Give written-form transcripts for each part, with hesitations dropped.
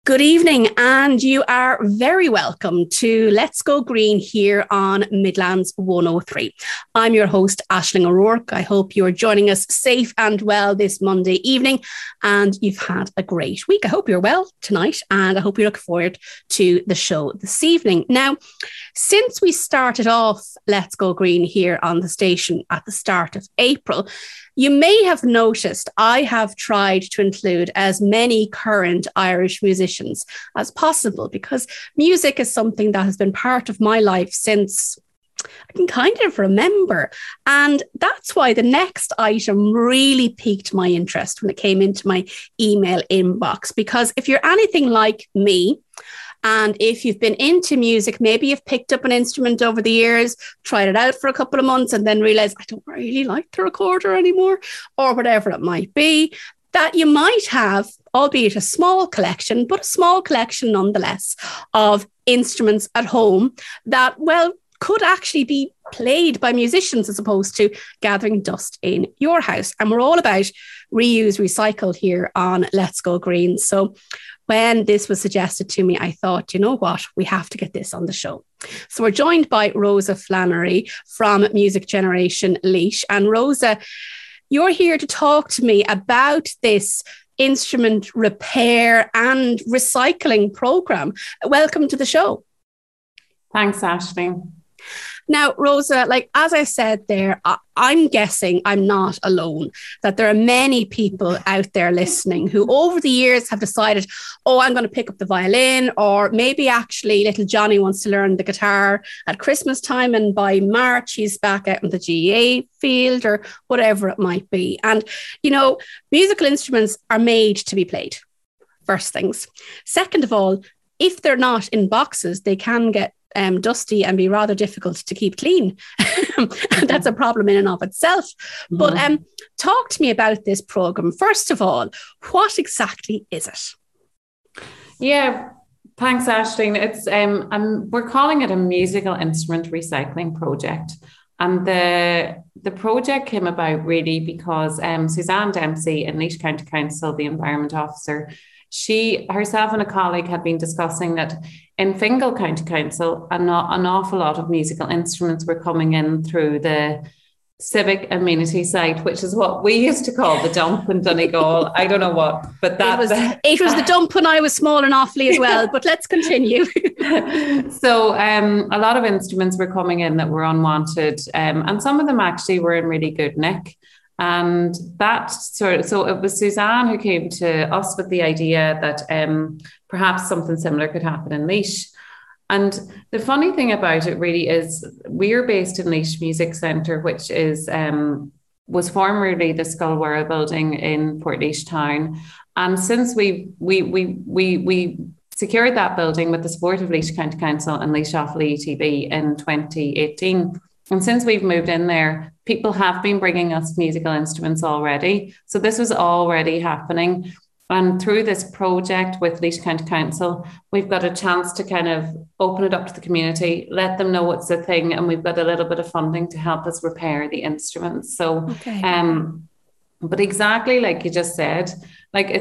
Good evening, and you are very welcome to Let's Go Green here on Midlands 103. I'm your host, Aisling O'Rourke. I hope you're joining us safe and well this Monday evening, and you've had a great week. I hope you're well tonight, and I hope you look forward to the show this evening. Now, since we started off Let's Go Green here on the station at the start of April, you may have noticed I have tried to include as many current Irish musicians as possible, because music is something that has been part of my life since I can kind of remember. And that's why the next item really piqued my interest when it came into my email inbox, because if you're anything like me, and if you've been into music, maybe you've picked up an instrument over the years, tried it out for a couple of months, and then realized, I don't really like the recorder anymore, or whatever it might be, that you might have, albeit a small collection, but a small collection nonetheless, of instruments at home that, well, could actually be played by musicians as opposed to gathering dust in your house. And we're all about reuse, recycle here on Let's Go Green. So when this was suggested to me, I thought, you know what, we have to get this on the show. So we're joined by Rosa Flannery from Music Generation Laois. And Rosa, you're here to talk to me about this instrument repair and recycling program. Welcome to the show. Thanks, Aisling. Now, Rosa, like as I said there, I'm guessing I'm not alone, that there are many people out there listening who over the years have decided, oh, I'm going to pick up the violin, or maybe actually little Johnny wants to learn the guitar at Christmas time, and by March he's back out in the GA field or whatever it might be. And, you know, musical instruments are made to be played, first things. Second of all, if they're not in boxes, they can get dusty and be rather difficult to keep clean. That's a problem in and of itself. Mm-hmm. But talk to me about this program. First of all, what exactly is it? Yeah, thanks, Aisling. It's we're calling it a musical instrument recycling project. And the project came about really because Suzanne Dempsey in Laois County Council, the Environment Officer, she herself and a colleague had been discussing that in Fingal County Council, an awful lot of musical instruments were coming in through the civic amenity site, which is what we used to call the dump in Donegal. I don't know what, but it was the dump when I was small and awfully as well, but let's continue. So a lot of instruments were coming in that were unwanted, and some of them actually were in really good nick. And so it was Suzanne who came to us with the idea that perhaps something similar could happen in Laois. And the funny thing about it really is we're based in Laois Music Centre, which was formerly the Scullwara building in Portlaoise town. And since we secured that building with the support of Laois County Council and Laois Offaly ETB in 2018, and since we've moved in there, people have been bringing us musical instruments already. So this was already happening. And through this project with Laois County Council, we've got a chance to kind of open it up to the community, let them know it's a thing, and we've got a little bit of funding to help us repair the instruments. So, okay. But exactly like you just said, like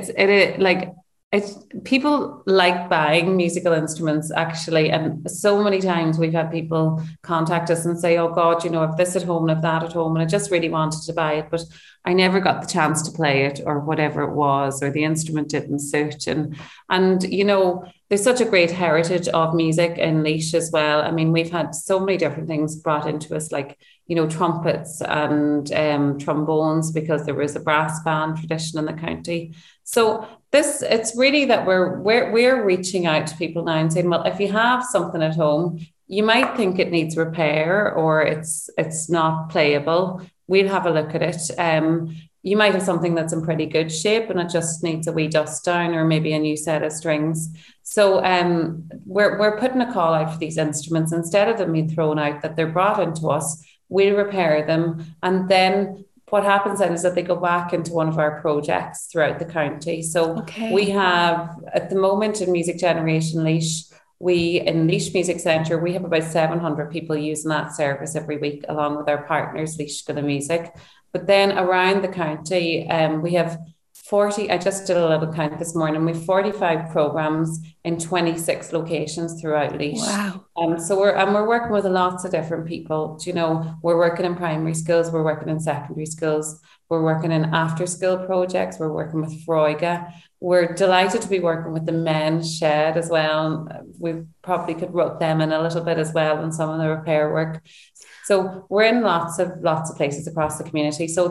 it's people like buying musical instruments actually, and so many times we've had people contact us and say, oh God, you know, I've this at home and I've that at home and I just really wanted to buy it, but I never got the chance to play it, or whatever it was, or the instrument didn't suit. And you know, there's such a great heritage of music in Laois as well. I mean, we've had so many different things brought into us, like, you know, trumpets and trombones, because there was a brass band tradition in the county. So it's really that we're reaching out to people now and saying, well, if you have something at home, you might think it needs repair or it's not playable. We'll have a look at it. You might have something that's in pretty good shape and it just needs a wee dust down or maybe a new set of strings. So we're putting a call out for these instruments. Instead of them being thrown out, that they're brought into us, we'll repair them. And then what happens then is that they go back into one of our projects throughout the county. So we have, at the moment in Music Generation Laois, in Laois Music Centre, we have about 700 people using that service every week, along with our partners, Laois School of Music. But then around the county, we have 40, I just did a little count this morning. We've 45 programs in 26 locations throughout Laois. Wow. So we're working with lots of different people. You know, we're working in primary schools, we're working in secondary schools, we're working in after school projects, we're working with Freuga. We're delighted to be working with the Men's Shed as well. We probably could rope them in a little bit as well in some of the repair work. So we're in lots of places across the community. So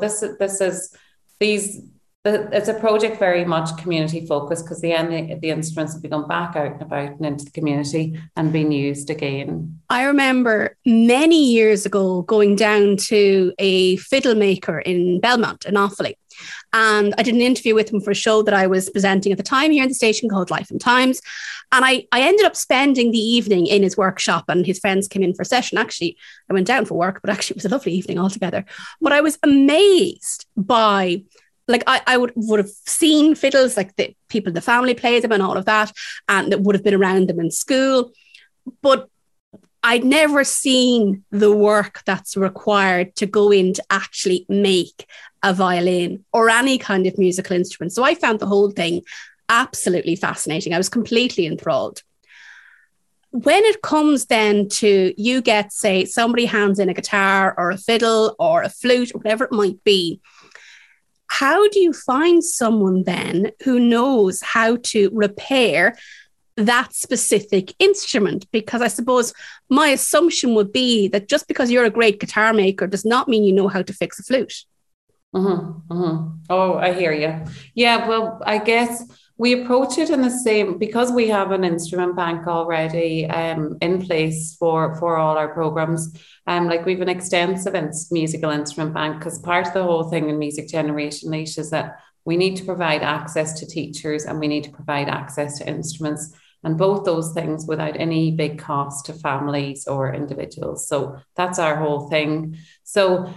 it's a project very much community focused, because the instruments have been back out and about and into the community and being used again. I remember many years ago going down to a fiddle maker in Belmont in Offaly. And I did an interview with him for a show that I was presenting at the time here in the station called Life and Times. And I ended up spending the evening in his workshop, and his friends came in for a session. Actually, I went down for work, but actually it was a lovely evening altogether. But I was amazed by, like, I would have seen fiddles, like the people in the family play them and all of that, and that would have been around them in school. But I'd never seen the work that's required to go in to actually make a violin or any kind of musical instrument. So I found the whole thing absolutely fascinating. I was completely enthralled. When it comes then to, you get, say, somebody hands in a guitar or a fiddle or a flute or whatever it might be, how do you find someone then who knows how to repair that specific instrument? Because I suppose my assumption would be that just because you're a great guitar maker does not mean you know how to fix a flute. Mm-hmm, mm-hmm. Oh, I hear you. Yeah, well, I guess we approach it in the same, because we have an instrument bank already in place for all our programs. Like we've an extensive musical instrument bank, because part of the whole thing in Music Generation Laois is that we need to provide access to teachers and we need to provide access to instruments, and both those things without any big cost to families or individuals. So that's our whole thing. So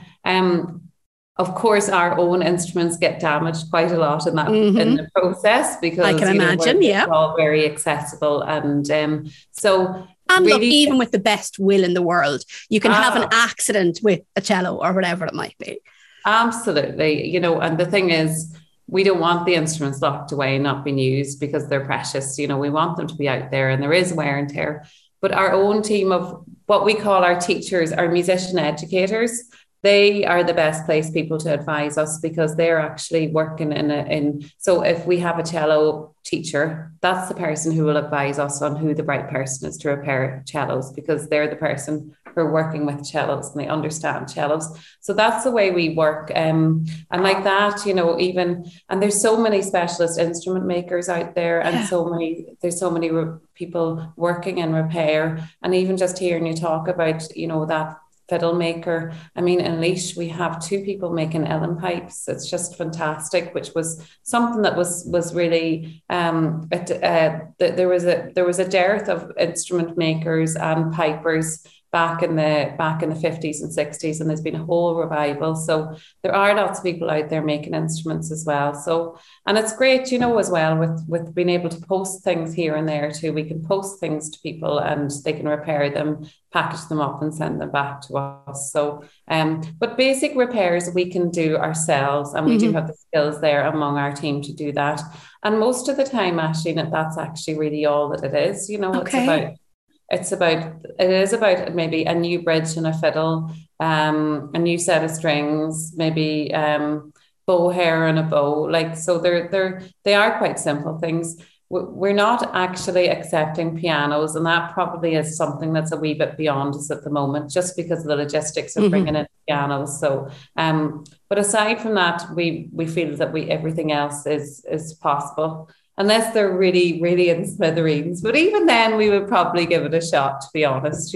of course, our own instruments get damaged quite a lot in that in the process, because I can imagine, it's all very accessible, and so. And really, look, even with the best will in the world, you can have an accident with a cello or whatever it might be. Absolutely, and the thing is, we don't want the instruments locked away and not being used, because they're precious. We want them to be out there, and there is wear and tear. But our own team of what we call our teachers, our musician educators, they are the best placed people to advise us, because they're actually working so if we have a cello teacher, that's the person who will advise us on who the right person is to repair cellos, because they're the person who are working with cellos and they understand cellos. So that's the way we work. And like that, and there's so many specialist instrument makers out there, and there's so many people working in repair. And even just hearing you talk about, that fiddle maker. I mean, in Laois, we have 2 people making Ellen pipes. It's just fantastic, which was something that was really, there was a dearth of instrument makers and pipers back in the 50s and 60s, and there's been a whole revival. So there are lots of people out there making instruments as well. So, and it's great, as well, with being able to post things here and there too. We can post things to people and they can repair them, package them up and send them back to us. So, but basic repairs we can do ourselves, and we do have the skills there among our team to do that. And most of the time, actually, that's actually really all that it is. Okay. It is about maybe a new bridge and a fiddle, a new set of strings, maybe bow hair and a bow. Like, so they are quite simple things. We're not actually accepting pianos, and that probably is something that's a wee bit beyond us at the moment, just because of the logistics of bringing in pianos. So, but aside from that, we feel that everything else is possible. Unless they're really, really in smithereens. But even then, we would probably give it a shot, to be honest,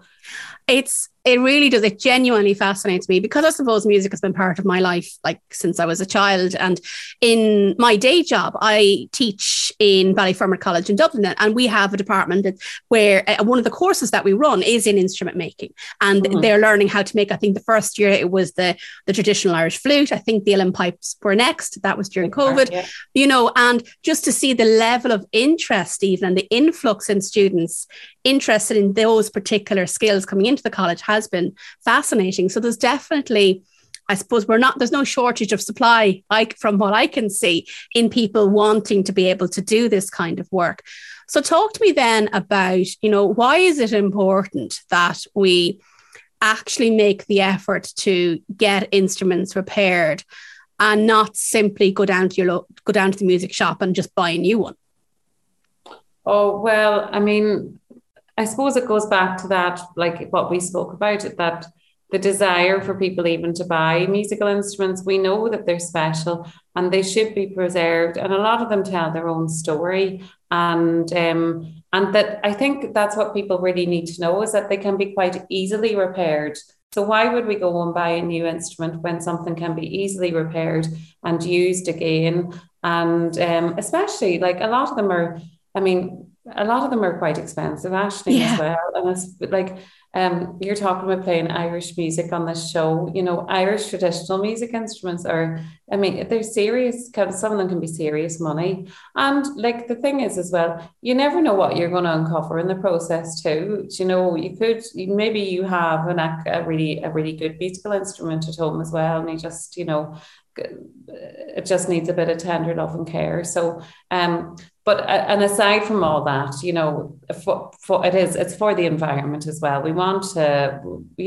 It really does. It genuinely fascinates me, because I suppose music has been part of my life, like, since I was a child. And in my day job, I teach in Ballyfermot College in Dublin, and we have a department where one of the courses that we run is in instrument making, and they're learning how to make. I think the first year it was the traditional Irish flute. I think the Ellen pipes were next. That was during COVID, and just to see the level of interest, even, and the influx in students interested in those particular skills coming into the college has been fascinating. So there's definitely I suppose there's no shortage of supply, like from what I can see, in people wanting to be able to do this kind of work. So talk to me then about, why is it important that we actually make the effort to get instruments repaired and not simply go down to the music shop and just buy a new one? Oh, well, I mean, I suppose it goes back to that, like what we spoke about, that the desire for people even to buy musical instruments. We know that they're special and they should be preserved. And a lot of them tell their own story. And that I think that's what people really need to know, is that they can be quite easily repaired. So why would we go and buy a new instrument when something can be easily repaired and used again? And especially, like, a lot of them are quite expensive, Aisling, as well. And it's like, you're talking about playing Irish music on this show. Irish traditional music instruments they're serious. Some of them can be serious money. And like, the thing is as well, you never know what you're going to uncover in the process too. Maybe you have a really good musical instrument at home as well, and you just, it just needs a bit of tender love and care. So, and aside from all that, it's for the environment as well. We want to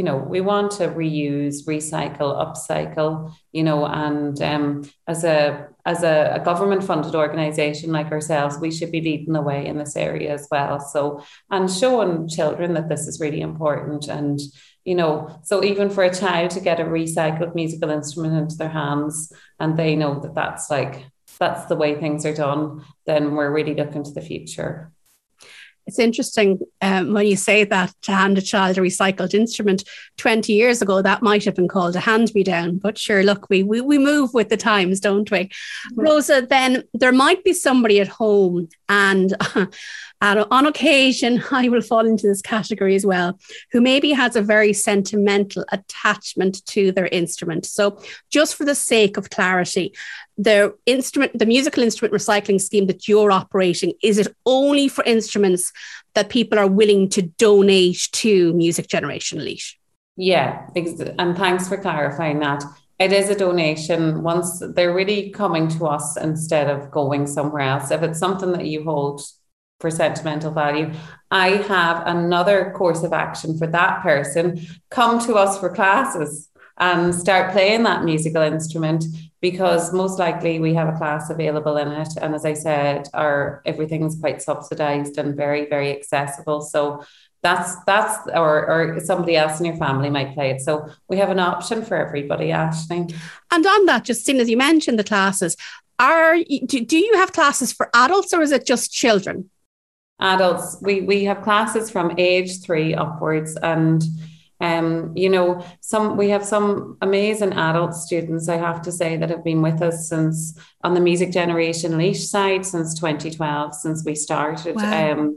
reuse, recycle, upcycle, and as a government funded organization like ourselves, we should be leading the way in this area as well. So, and showing children that this is really important. And so even for a child to get a recycled musical instrument into their hands, and they know that that's the way things are done, then we're really looking to the future. It's interesting when you say that, to hand a child a recycled instrument. 20 years ago, that might have been called a hand-me-down. But sure, look, we move with the times, don't we? Mm-hmm. Rosa, then there might be somebody at home, and on occasion, I will fall into this category as well, who maybe has a very sentimental attachment to their instrument. So just for the sake of clarity, the musical instrument recycling scheme that you're operating, is it only for instruments that people are willing to donate to Music Generation Laois? Yeah, and thanks for clarifying that. It is a donation once they're really coming to us instead of going somewhere else. If it's something that you hold for sentimental value, I have another course of action for that person. Come to us for classes and start playing that musical instrument, because most likely we have a class available in it. And as I said, everything is quite subsidized and very, very accessible. So that's or somebody else in your family might play it. So we have an option for everybody, Aisling. And on that, just seeing as you mentioned the classes, do you have classes for adults, or is it just children? Adults. We have classes from age 3 upwards, and we have some amazing adult students, I have to say, that have been with us since, on the Music Generation Laois side, since 2012, since we started. Wow.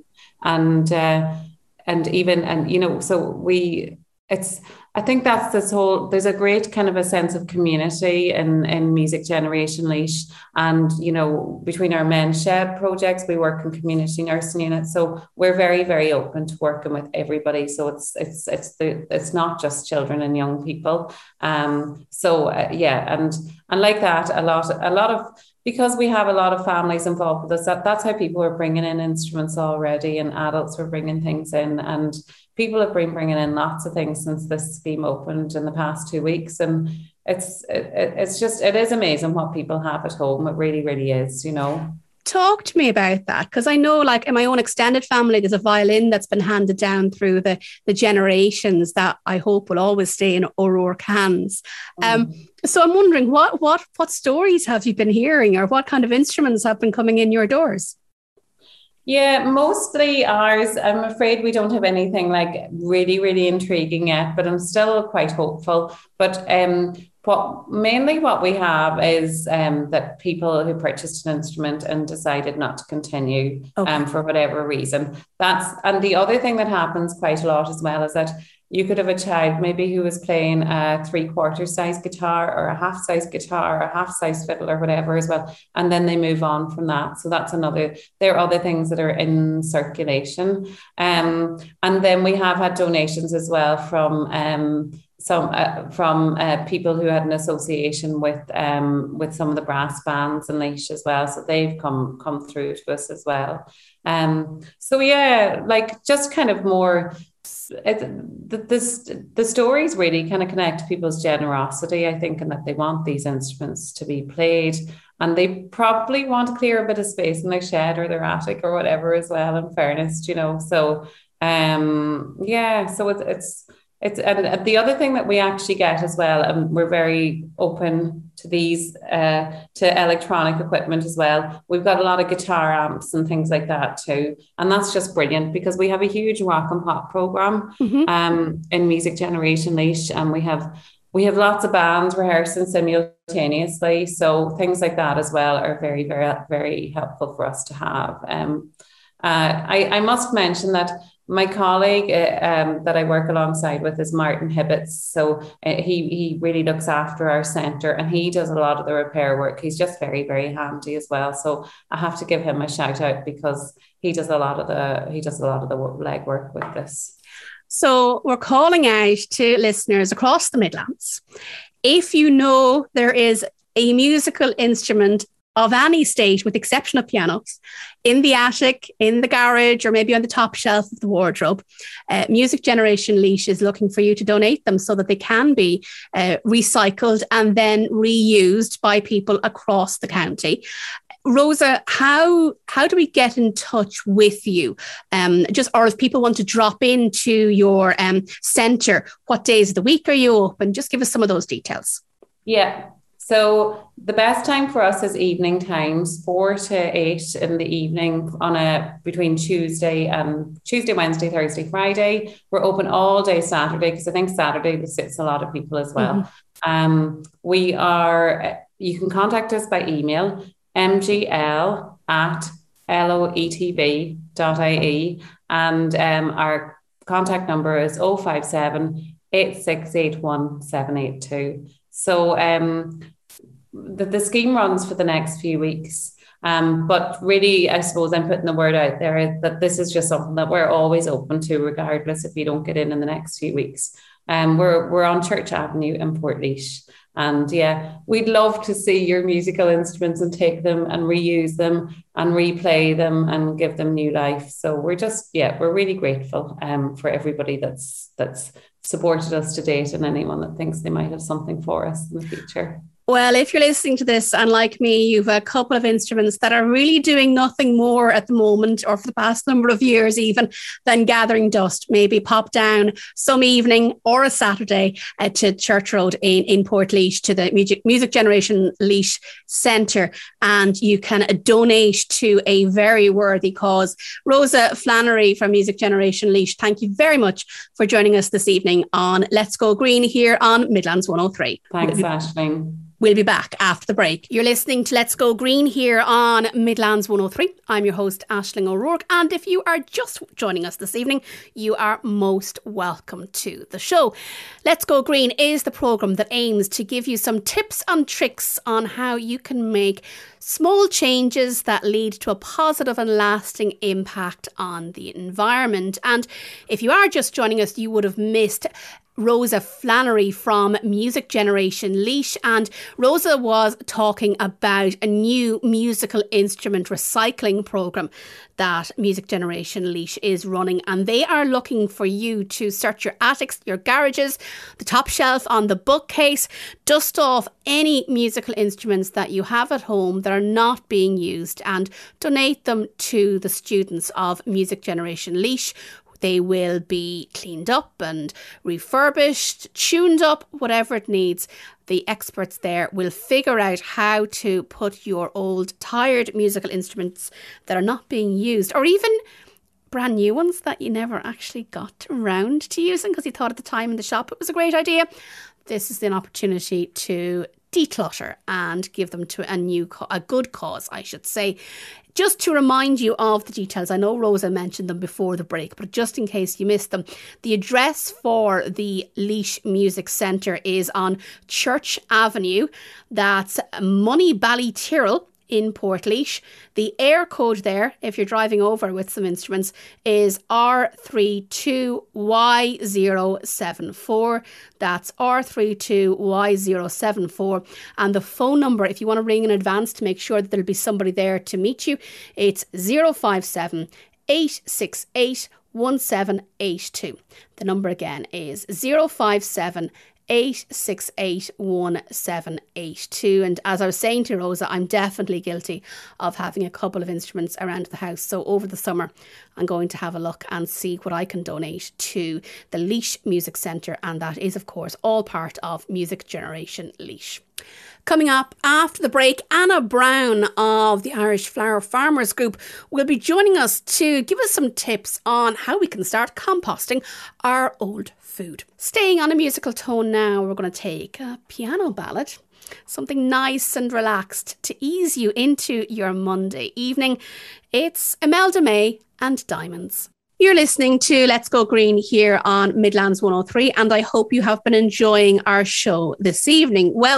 I think that's there's a great kind of a sense of community in Music Generation Laois. And, between our Men's Shed projects, we work in community nursing units. So we're very, very open to working with everybody. So it's not just children and young people. And like that, a lot of, because we have a lot of families involved with us, that's how people are bringing in instruments already, and adults were bringing things in, and people have been bringing in lots of things since this scheme opened in the past 2 weeks. And it is amazing what people have at home. It really, really is, Talk to me about that, because I know, like, in my own extended family, there's a violin that's been handed down through the generations that I hope will always stay in O'Rourke hands. So I'm wondering, what stories have you been hearing, or what kind of instruments have been coming in your doors? Yeah, mostly ours. I'm afraid we don't have anything like really, really intriguing yet, but I'm still quite hopeful. But what we have is that people who purchased an instrument and decided not to continue for whatever reason. And the other thing that happens quite a lot as well is that you could have a child maybe who was playing a 3/4 size guitar, or a half size guitar, or a half size fiddle, or whatever as well. And then they move on from that. So there are other things that are in circulation. And then we have had donations as well from some from people who had an association with some of the brass bands in Laois as well. So they've come through to us as well. So yeah, like just kind of more. The stories really kind of connect to people's generosity, I think, and that they want these instruments to be played, and they probably want to clear a bit of space in their shed or their attic or whatever as well, in fairness, you know. So yeah, so it's and the other thing that we actually get as well, and we're very open to these to electronic equipment as well. We've got a lot of guitar amps and things like that too, and that's just brilliant because we have a huge rock and pop program in Music Generation Laois, and we have lots of bands rehearsing simultaneously. So things like that as well are very, very, very helpful for us to have. I must mention that my colleague that I work alongside with is Martin Hibbets. So he really looks after our centre, and he does a lot of the repair work. He's just very, very handy as well. So I have to give him a shout out because he does a lot of the legwork with this. So we're calling out to listeners across the Midlands. If you know there is a musical instrument of any stage, with the exception of pianos, in the attic, in the garage, or maybe on the top shelf of the wardrobe, Music Generation Laois is looking for you to donate them so that they can be recycled and then reused by people across the county. Rosa, how do we get in touch with you? Or if people want to drop into your centre, what days of the week are you open? Just give us some of those details. Yeah. So the best time for us is evening times, 4 to 8 in the evening between Tuesday, Wednesday, Thursday, Friday. We're open all day Saturday because I think Saturday suits a lot of people as well. You can contact us by email, mgl@loetv.ie, and our contact number is 057 8681 782. So the scheme runs for the next few weeks. But really, I suppose I'm putting the word out there that this is just something that we're always open to, regardless if you don't get in the next few weeks. We're on Church Avenue in Portlaoise. And yeah, we'd love to see your musical instruments and take them and reuse them and replay them and give them new life. So we're really grateful for everybody that's supported us to date, and anyone that thinks they might have something for us in the future. Well, if you're listening to this and like me, you've a couple of instruments that are really doing nothing more at the moment, or for the past number of years even, than gathering dust, maybe pop down some evening or a Saturday to Church Road in Portlaoise, to the Music Generation Laois Centre, and you can donate to a very worthy cause. Rosa Flannery from Music Generation Laois, thank you very much for joining us this evening on Let's Go Green here on Midlands 103. Thanks, Aisling. We'll be back after the break. You're listening to Let's Go Green here on Midlands 103. I'm your host, Aisling O'Rourke. And if you are just joining us this evening, you are most welcome to the show. Let's Go Green is the programme that aims to give you some tips and tricks on how you can make small changes that lead to a positive and lasting impact on the environment. And if you are just joining us, you would have missed Rosa Flannery from Music Generation Laois, and Rosa was talking about a new musical instrument recycling programme that Music Generation Laois is running, and they are looking for you to search your attics, your garages, the top shelf on the bookcase, dust off any musical instruments that you have at home that are not being used and donate them to the students of Music Generation Laois. They will be cleaned up and refurbished, tuned up, whatever it needs. The experts there will figure out how to put your old, tired musical instruments that are not being used, or even brand new ones that you never actually got around to using because you thought at the time in the shop it was a great idea. This is an opportunity to declutter and give them to a good cause, I should say. Just to remind you of the details, I know Rosa mentioned them before the break, but just in case you missed them, the address for the Laois Music Centre is on Church Avenue. That's Money Ballytirrell in Portlaoise. The air code there, if you're driving over with some instruments, is R32Y074. That's R32Y074. And the phone number, if you want to ring in advance to make sure that there'll be somebody there to meet you, it's 057 868 1782. The number again is 057 868 1782. And as I was saying to Rosa, I'm definitely guilty of having a couple of instruments around the house. So over the summer, I'm going to have a look and see what I can donate to the Laois Music Centre. And that is, of course, all part of Music Generation Laois. Coming up after the break, Anna Brown of the Irish Flower Farmers Group will be joining us to give us some tips on how we can start composting our old food. Staying on a musical tone now, we're going to take a piano ballad, something nice and relaxed to ease you into your Monday evening. It's Imelda May and Diamonds. You're listening to Let's Go Green here on Midlands 103, and I hope you have been enjoying our show this evening. Well,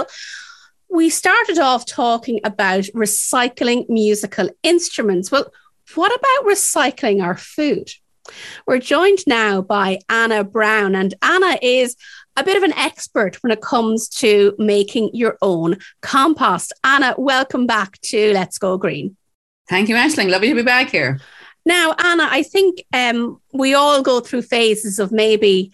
we started off talking about recycling musical instruments. Well, what about recycling our food? We're joined now by Anna Brown, and Anna is a bit of an expert when it comes to making your own compost. Anna, welcome back to Let's Go Green. Thank you, Aisling. Lovely to be back here. Now, Anna, I think we all go through phases of maybe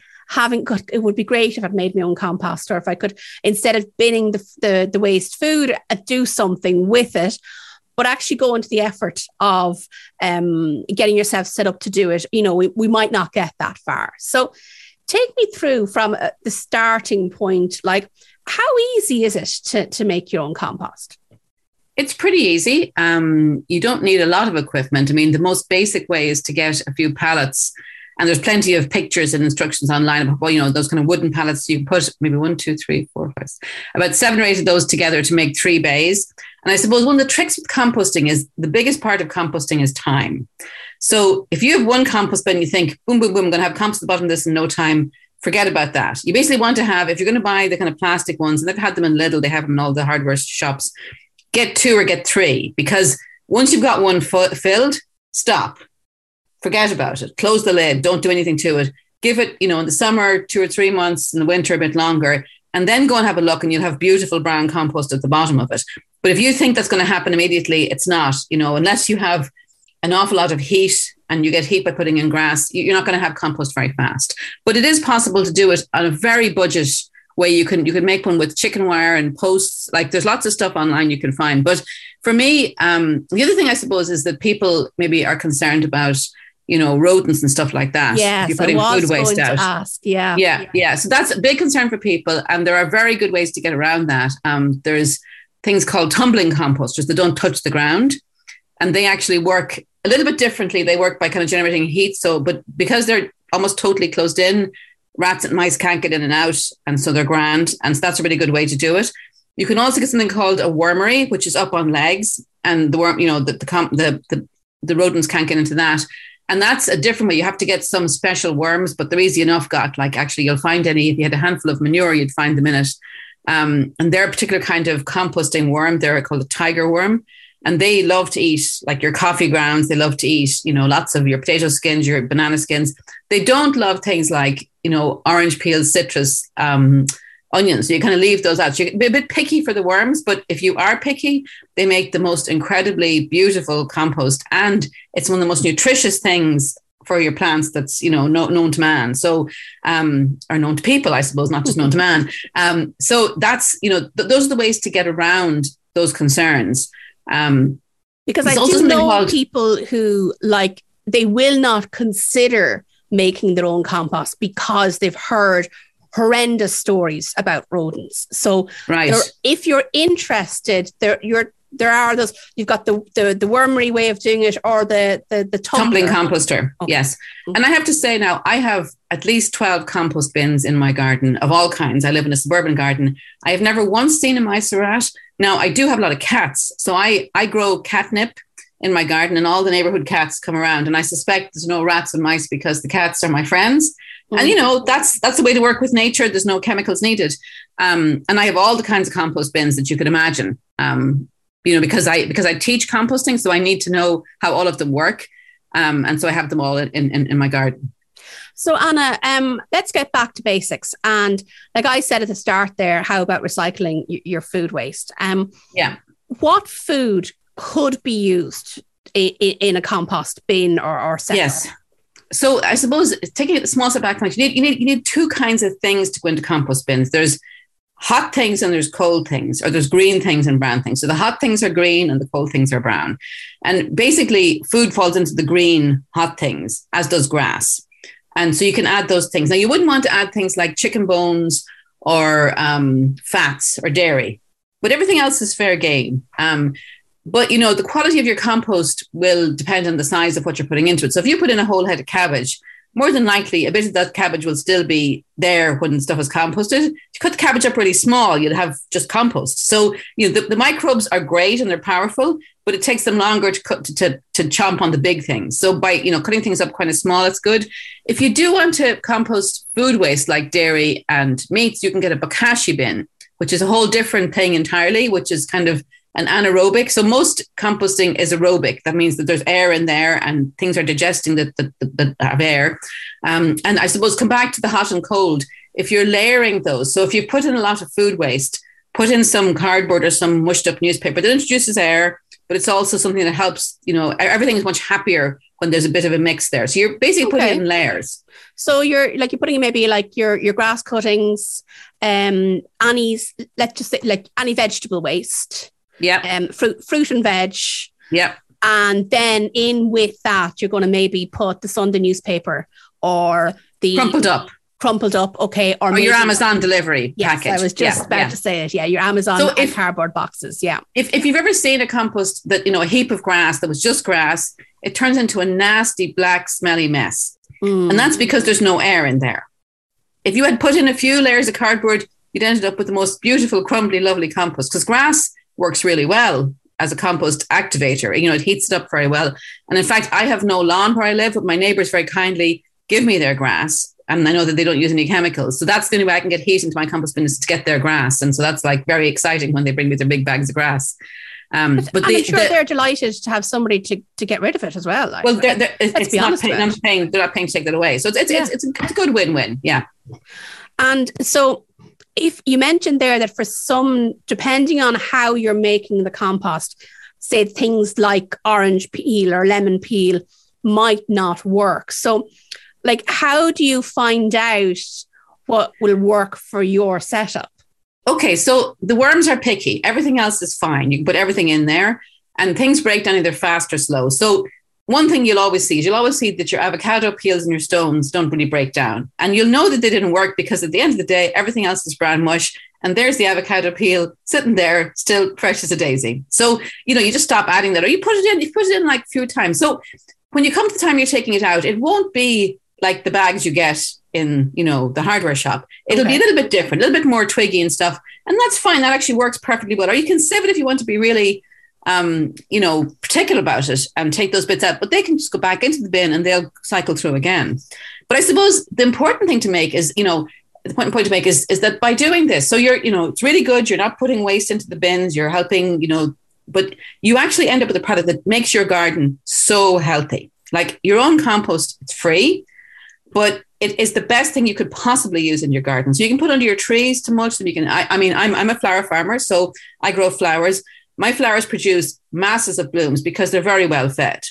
it would be great if I'd made my own compost, or if I could, instead of binning the waste food, do something with it, but actually go into the effort of getting yourself set up to do it. You know, we might not get that far. So take me through from the starting point, like how easy is it to make your own compost? It's pretty easy. You don't need a lot of equipment. I mean, the most basic way is to get a few pallets. And there's plenty of pictures and instructions online about, well, you know, those kind of wooden pallets. You can put maybe 1, 2, 3, 4, 5, about 7 or 8 of those together to make 3 bays. And I suppose one of the tricks with composting is the biggest part of composting is time. So if you have one compost bin, you think, boom, boom, boom, I'm going to have compost at the bottom of this in no time. Forget about that. You basically want to have, if you're going to buy the kind of plastic ones, and they've had them in Lidl, they have them in all the hardware shops, get 2 or get 3, because once you've got one filled, stop. Forget about it. Close the lid. Don't do anything to it. Give it, you know, in the summer, 2 or 3 months, in the winter, a bit longer, and then go and have a look, and you'll have beautiful brown compost at the bottom of it. But if you think that's going to happen immediately, it's not, you know, unless you have an awful lot of heat and you get heat by putting in grass, you're not going to have compost very fast. But it is possible to do it on a very budget way. You can make one with chicken wire and posts. Like, there's lots of stuff online you can find. But for me, the other thing I suppose is that people maybe are concerned about, you know, rodents and stuff like that. Yes, you're putting food waste out. Yeah. So that's a big concern for people. And there are very good ways to get around that. There's things called tumbling composters that don't touch the ground. And they actually work a little bit differently. They work by kind of generating heat. But because they're almost totally closed in, rats and mice can't get in and out. And so they're grand. And so that's a really good way to do it. You can also get something called a wormery, which is up on legs. And the worm, you know, the rodents can't get into that. And that's a different way. You have to get some special worms, but they're easy enough got. Like, actually, you'll find any, if you had a handful of manure, you'd find them in it. And they're a particular kind of composting worm. They're called a tiger worm. And they love to eat, like, your coffee grounds. They love to eat, you know, lots of your potato skins, your banana skins. They don't love things like, you know, orange peels, citrus, onions. So you kind of leave those out. So you can be a bit picky for the worms, but if you are picky, they make the most incredibly beautiful compost. And it's one of the most nutritious things for your plants that's, you know, known to man. So, or known to people, I suppose, not just known to man. So that's, you know, those are the ways to get around those concerns. Because I do know people who, like, they will not consider making their own compost because they've heard horrendous stories about rodents. So if you're interested, there are those, you've got the wormery way of doing it, or the tumbling composter. Okay. Yes. And I have to say now, I have at least 12 compost bins in my garden of all kinds. I live in a suburban garden. I have never once seen a mice or rat. Now, I do have a lot of cats. So I grow catnip in my garden, and all the neighborhood cats come around. And I suspect there's no rats and mice because the cats are my friends. And, you know, that's the way to work with nature. There's no chemicals needed. And I have all the kinds of compost bins that you could imagine. because I teach composting, so I need to know how all of them work. And so I have them all in my garden. So Anna, let's get back to basics. And like I said at the start there, how about recycling your food waste? What food could be used in a compost bin or setup? Yes. So I suppose taking a small step back, you need two kinds of things to go into compost bins. There's hot things and there's cold things, or there's green things and brown things. So the hot things are green and the cold things are brown. And basically food falls into the green hot things, as does grass. And so you can add those things. Now you wouldn't want to add things like chicken bones or fats or dairy, but everything else is fair game. But, the quality of your compost will depend on the size of what you're putting into it. So if you put in a whole head of cabbage, more than likely a bit of that cabbage will still be there when stuff is composted. If you cut the cabbage up really small, you'll have just compost. So, the microbes are great and they're powerful, but it takes them longer to chomp on the big things. So by, cutting things up kind of small, it's good. If you do want to compost food waste like dairy and meats, you can get a bokashi bin, which is a whole different thing entirely, which is kind of an anaerobic. So most composting is aerobic. That means that there's air in there and things are digesting that have air. And I suppose come back to the hot and cold. If you're layering those, so if you put in a lot of food waste, put in some cardboard or some mushed up newspaper that introduces air, but it's also something that helps, everything is much happier when there's a bit of a mix there. So you're basically putting it in layers. So you're putting maybe like your grass cuttings, let's just say like any vegetable waste. Yeah. Fruit and veg. Yeah. And then in with that, you're going to maybe put the Sunday newspaper or the crumpled up. Okay. Or your Amazon delivery package. I was just about to say it. Yeah. Your Amazon and cardboard boxes. Yeah. If you've ever seen a compost that, a heap of grass that was just grass, it turns into a nasty, black, smelly mess. And that's because there's no air in there. If you had put in a few layers of cardboard, you'd ended up with the most beautiful, crumbly, lovely compost, because grass works really well as a compost activator. It heats it up very well. And in fact, I have no lawn where I live, but my neighbors very kindly give me their grass. And I know that they don't use any chemicals. So that's the only way I can get heat into my compost bin, is to get their grass. And so that's like very exciting when they bring me their big bags of grass. But I'm sure they're delighted to have somebody to get rid of it as well. Well, they're not paying to take that away. So it's a good win-win. Yeah. And so if you mentioned there that for some, depending on how you're making the compost, say things like orange peel or lemon peel might not work. So like, how do you find out what will work for your setup? Okay, so the worms are picky. Everything else is fine. You can put everything in there and things break down either fast or slow. So one thing you'll always see that your avocado peels and your stones don't really break down. And you'll know that they didn't work because at the end of the day, everything else is brown mush. And there's the avocado peel sitting there, still fresh as a daisy. So, you just stop adding that, or you put it in like a few times. So when you come to the time you're taking it out, it won't be like the bags you get in, the hardware shop. It'll be a little bit different, a little bit more twiggy and stuff. And that's fine. That actually works perfectly well. Or you can sieve it if you want to be really particular about it and take those bits out, but they can just go back into the bin and they'll cycle through again. But I suppose the important thing to make is, the point to make is that by doing this, so you're, it's really good. You're not putting waste into the bins. You're helping, but you actually end up with a product that makes your garden so healthy. Like your own compost, it's free, but it is the best thing you could possibly use in your garden. So you can put under your trees to mulch them. You can, I'm a flower farmer, so I grow flowers. My flowers produce masses of blooms because they're very well fed.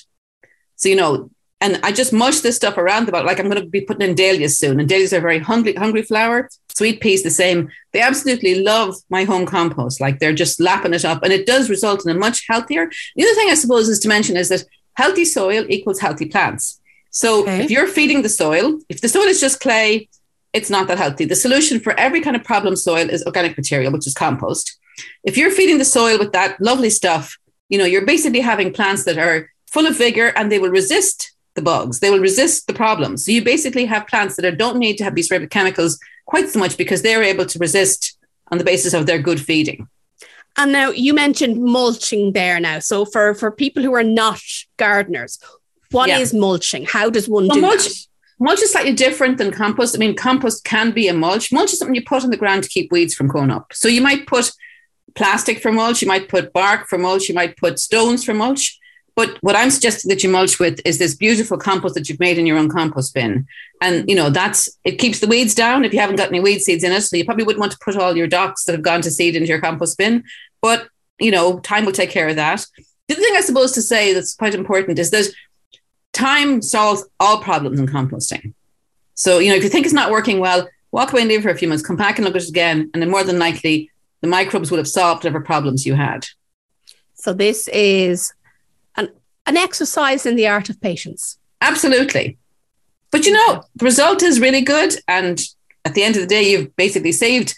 So, and I just mush this stuff around about, like I'm going to be putting in dahlias soon. And dahlias are a very hungry flower. Sweet peas, the same. They absolutely love my home compost. Like they're just lapping it up. And it does result in a much healthier. The other thing I suppose is to mention is that healthy soil equals healthy plants. So if you're feeding the soil, if the soil is just clay, it's not that healthy. The solution for every kind of problem soil is organic material, which is compost. If you're feeding the soil with that lovely stuff, you're basically having plants that are full of vigor and they will resist the bugs. They will resist the problems. So you basically have plants that don't need to have these chemicals quite so much because they're able to resist on the basis of their good feeding. And now you mentioned mulching there now. So for people who are not gardeners, what is mulching? How does one do that? Mulch is slightly different than compost. I mean, compost can be a mulch. Mulch is something you put on the ground to keep weeds from growing up. So you might put plastic for mulch, you might put bark for mulch, you might put stones for mulch. But what I'm suggesting that you mulch with is this beautiful compost that you've made in your own compost bin. And, it keeps the weeds down if you haven't got any weed seeds in it. So you probably wouldn't want to put all your docks that have gone to seed into your compost bin. But, time will take care of that. The other thing I suppose to say that's quite important is that time solves all problems in composting. So, if you think it's not working well, walk away and leave it for a few months, come back and look at it again. And then more than likely, the microbes will have solved whatever problems you had. So this is an exercise in the art of patience. Absolutely. But the result is really good. And at the end of the day, you've basically saved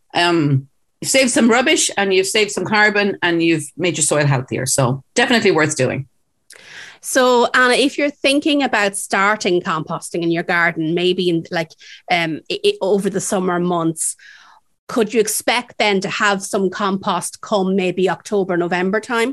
some rubbish and you've saved some carbon and you've made your soil healthier. So definitely worth doing. So, Anna, if you're thinking about starting composting in your garden, maybe in over the summer months, could you expect then to have some compost come maybe October, November time?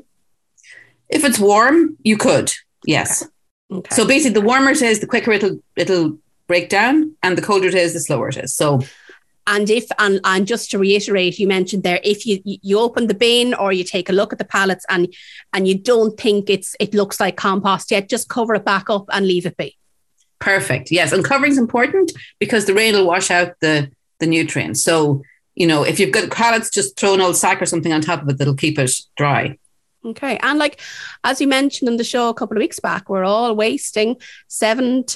If it's warm, you could, yes. Okay. So basically, the warmer it is, the quicker it'll break down, and the colder it is, the slower it is. So, and just to reiterate, you mentioned there, if you open the bin or you take a look at the pallets and you don't think it looks like compost yet, just cover it back up and leave it be. Perfect. Yes, and covering's important because the rain will wash out the nutrients. So, if you've got pallets, just throw an old sack or something on top of it that'll keep it dry. Okay. And as you mentioned in the show a couple of weeks back, we're all wasting 700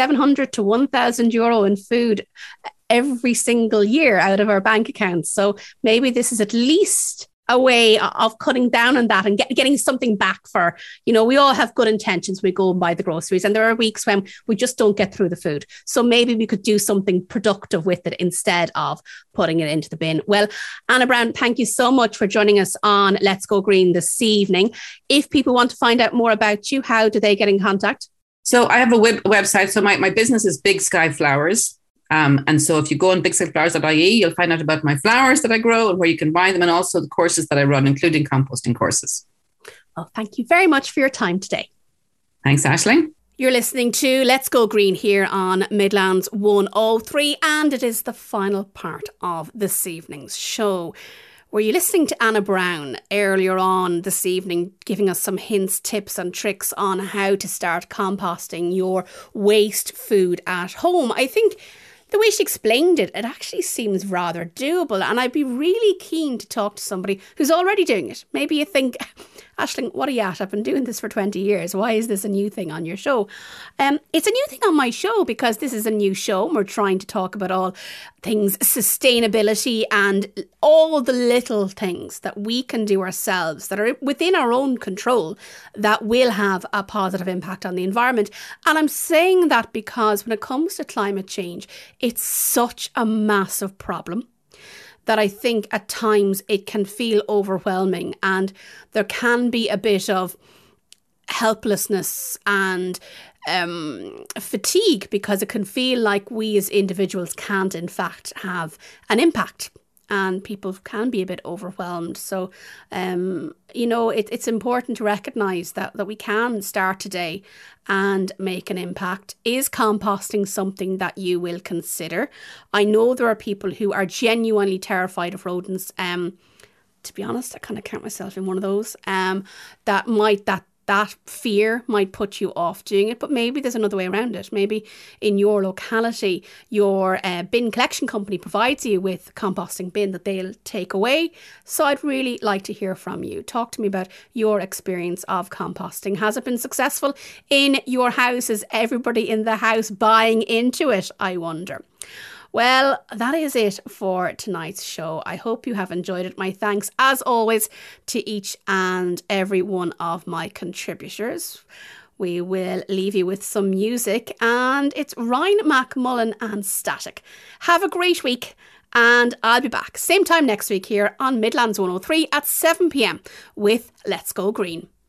to 1,000 euro in food every single year out of our bank accounts. So maybe this is at least a way of cutting down on that and getting something back for, we all have good intentions. We go and buy the groceries and there are weeks when we just don't get through the food. So maybe we could do something productive with it instead of putting it into the bin. Well, Anna Brown, thank you so much for joining us on Let's Go Green this evening. If people want to find out more about you, how do they get in contact? So I have a website. So my business is Big Sky Flowers. And so if you go on bigskyflowers.ie, you'll find out about my flowers that I grow and where you can buy them and also the courses that I run, including composting courses. Well, thank you very much for your time today. Thanks, Aisling. You're listening to Let's Go Green here on Midlands 103, and it is the final part of this evening's show. Were you listening to Anna Brown earlier on this evening, giving us some hints, tips and tricks on how to start composting your waste food at home? I think the way she explained it actually seems rather doable, and I'd be really keen to talk to somebody who's already doing it. Maybe you think, Aisling, what are you at? I've been doing this for 20 years. Why is this a new thing on your show? It's a new thing on my show because this is a new show and we're trying to talk about all things sustainability and all the little things that we can do ourselves that are within our own control that will have a positive impact on the environment. And I'm saying that because when it comes to climate change, it's such a massive problem that I think at times it can feel overwhelming and there can be a bit of helplessness and fatigue because it can feel like we as individuals can't in fact have an impact and people can be a bit overwhelmed. So, it's important to recognise that we can start today and make an impact. Is composting something that you will consider? I know there are people who are genuinely terrified of rodents. To be honest, I kind of count myself in one of those. That fear might put you off doing it, but maybe there's another way around it. Maybe in your locality, your bin collection company provides you with a composting bin that they'll take away. So I'd really like to hear from you. Talk to me about your experience of composting. Has it been successful in your house? Is everybody in the house buying into it, I wonder? Well, that is it for tonight's show. I hope you have enjoyed it. My thanks, as always, to each and every one of my contributors. We will leave you with some music, and it's Ryan McMullen and Static. Have a great week, and I'll be back same time next week here on Midlands 103 at 7 p.m. with Let's Go Green.